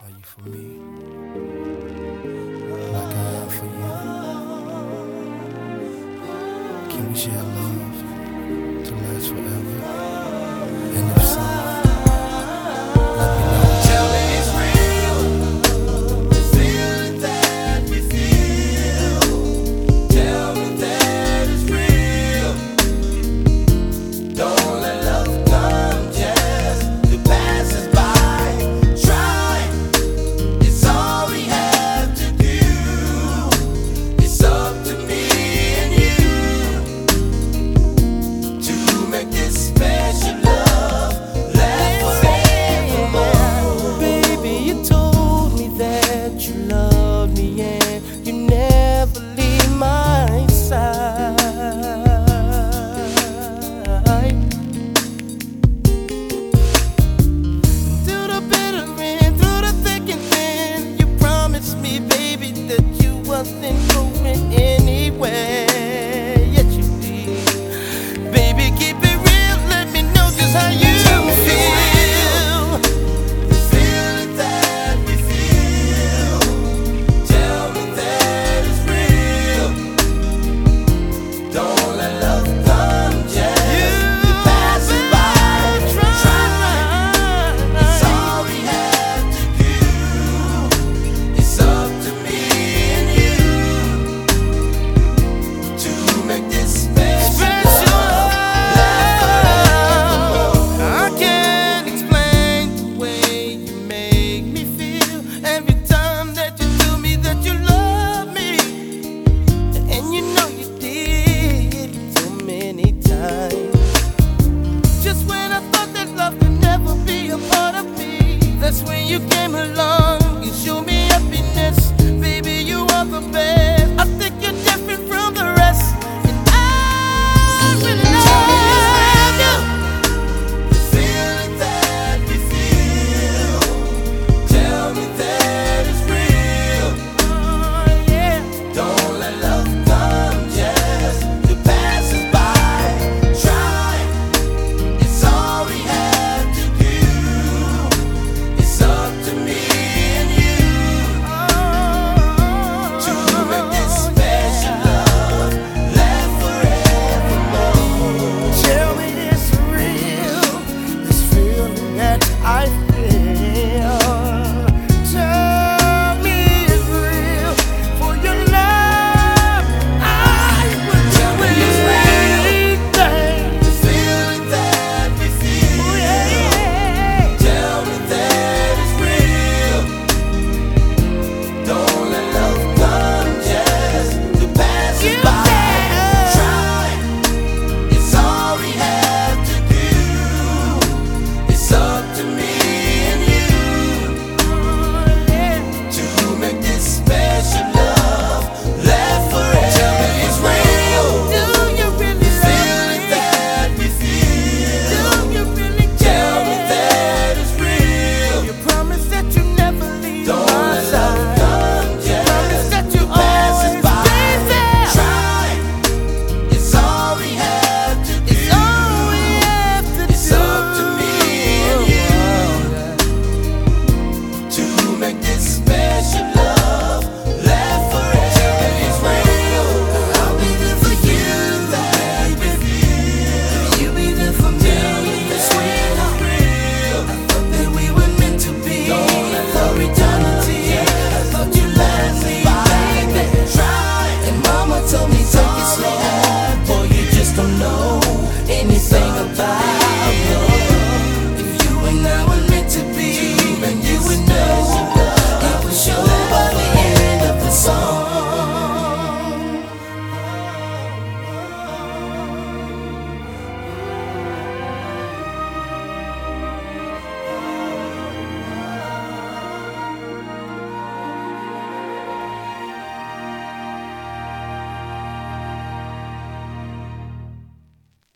Are you for me? Like I am for you? Can we share love to last forever? And if so, let me know. Tell me it's real, the feeling that we feel. Tell me that it's real. Don't let love come just to pass us by. Try, it's all we have to do. It's up to me and you to make this special love last forevermore. Baby, you told me that you loved me and you never leave my side. Through the bitter and through the thick and thin, you promised me, baby, that you wasn't going anywhere. Yet you did. Baby, keep it real, let me know just how you feel. The feeling that we feel. Tell me that it's real. Don't let love come just to pass us by. Try, it's all we have to do. It's up to me and you to make this special last forevermore. I can't explain the way you make me feel every time that you tell me that you love me. And you know you did so many times. Just when I thought that love could never be a part of me, that's when you came along.